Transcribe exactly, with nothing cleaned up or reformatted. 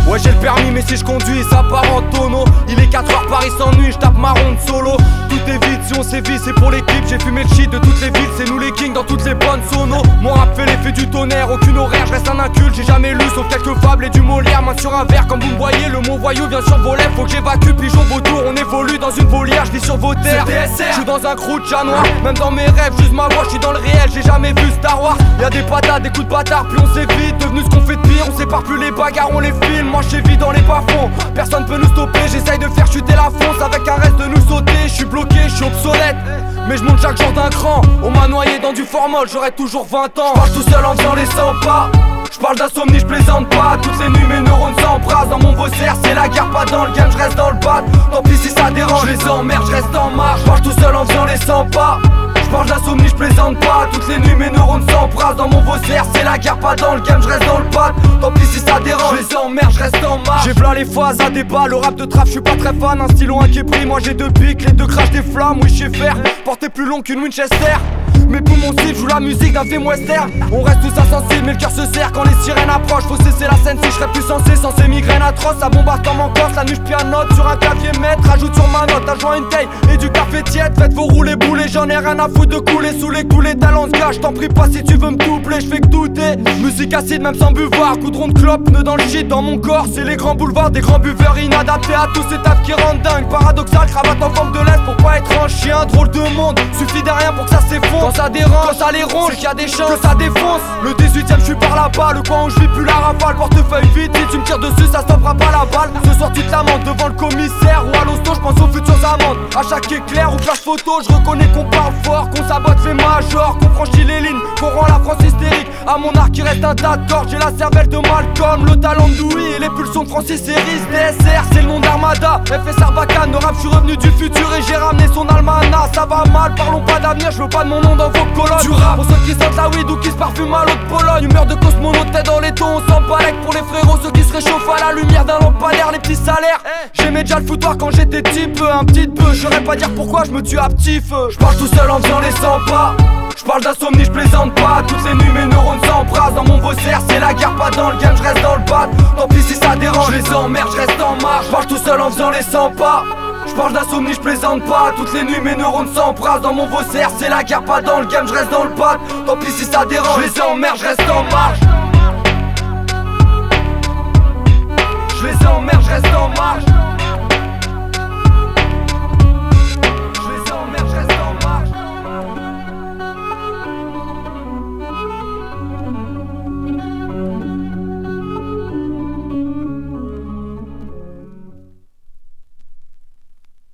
Ouais j'ai le permis mais si je conduis ça part en tonneau. Il est quatre heures Paris s'ennuie, je tape ma ronde solo. Tout est vide si on sévit c'est pour l'équipe. J'ai fumé le shit de toutes les villes, c'est nous les kings dans toutes les bonnes sonos. Mon rap fait l'effet du tonnerre, aucune horaire, je reste un inculte. J'ai jamais lu sauf quelques fables et du Molière. Main sur un verre comme vous me voyez, le mot voyou vient sur vos lèvres. Faut que j'évacue, pigeon vautour, on évolue dans une volière, je vis sur vos terres. Je suis dans un crew de chat noir, même dans mes rêves, juste ma voix, je suis dans le réel, j'ai jamais vu Star Wars. Y'a des patates, des coups de bâtard, puis on s'évite, devenu ce qu'on fait de pire. On sépare plus les bagarres, on les filme, moi je vis dans les bas-fonds. Personne peut nous stopper, j'essaye de faire chuter la fonce. Avec un reste de nous sauter, je suis bloqué, je suis obsolète. Mais je monte chaque jour d'un cran, on m'a noyé dans du formol, j'aurai toujours vingt ans. Je parle tout seul en faisant les cent pas. Je parle d'insomnie, je plaisante pas. Toutes les nuits mes neurones s'embrasent. Dans mon bosser c'est la guerre, pas dans le game, je reste dans le bat. Tant pis si ça dérange, je les emmerde, je reste en marche. Je parle tout seul en faisant les cent pas. Je parle d'insomnie, je plaisante pas. Toutes les nuits mes neurones s'embrasent. Dans mon bosser c'est la guerre, pas dans le game, je reste dans le bat. Tant pis si ça dérange, je les emmerde, je reste en marche. J'ai v'là les phases à débat, le rap de trap, je suis pas très fan. Un stylo, un képri, moi j'ai deux pics, les deux crachent des flammes, oui je sais faire. Porter plus long qu'une Winchester. Mes poumons cibles, joue la musique d'un film western. On reste tous insensibles mais le cœur se serre quand les sirènes approchent. Faut cesser la scène si je serais plus censé. Sans ces migraines atroces, ça bombarde comme en Corse. La nuit je pianote sur un clavier maître. Rajoute sur ma note, un joint une taille et du café tiède. Faites vos roulés boulets, j'en ai rien à foutre de couler sous les coulées. Talents de gars, t'en prie pas si tu veux me doubler. J'fais que douter, musique acide même sans buvoir. Coudron de clope, nœud dans le shit dans mon corps. C'est les grands boulevards, des grands buveurs inadaptés à tous ces tafs qui rendent dingue. Paradoxal, cravate en forme de lèvres pour pas être un chien. Drôle de monde, suffit d'un rien pour que ça s'effondre. Quand ça dérange, quand ça les ronge, c'est qu'il y a des chances que ça défonce. Le dix-huitième, je suis par là-bas, le coin où je vis plus la rafale. Portefeuille vide, si tu me tires dessus, ça stoppera pas la balle. Ce soir, tu te lamentes devant le commissaire ou à l'hosto, je pense aux futures amendes. À chaque éclair ou flash photo, je reconnais qu'on parle fort, qu'on sabote les majors, qu'on franchit les lignes, qu'on rend la France hystérique. À mon arc, il reste un tas de cordes. J'ai la cervelle de Malcolm, le talent de Dewey et les pulsions de Francis Harris. D S R, c'est le nom d'Armada. F S R Bacane, le rap, je suis revenu du futur et j'ai ramené son almanach. Ça va mal, parlons pas d'avenir, je veux pas de mon nom dans vos colonnes. Du rap, pour ceux qui sentent la weed ou qui se parfument à l'eau de Pologne. Humeur de cosmonaute, tête dans les tons, on s'en balèque. Pour les frérots, ceux qui se réchauffent à la lumière d'un lampadaire, les petits salaires. J'aimais déjà le foutoir quand j'étais petit peu, un petit peu. Je saurais pas dire pourquoi je me tue à petit feu. Je parle tout seul en faisant les cent pas. Je parle d'insomnie, je plaisante pas. Toutes les nuits mes neurones s'embrasent. Dans mon bosser c'est la guerre, pas dans le game, je reste dans le bat. Tant pis si ça dérange, je les emmerde, je reste en marche. Je parle tout seul en faisant les cent pas. Je parle d'insomnie, je plaisante pas. Toutes les nuits mes neurones s'embrasent. Dans mon bosser c'est la guerre, pas dans le game, je reste dans le bat. Tant pis si ça dérange, je les emmerde, je reste en marche. Je les emmerde.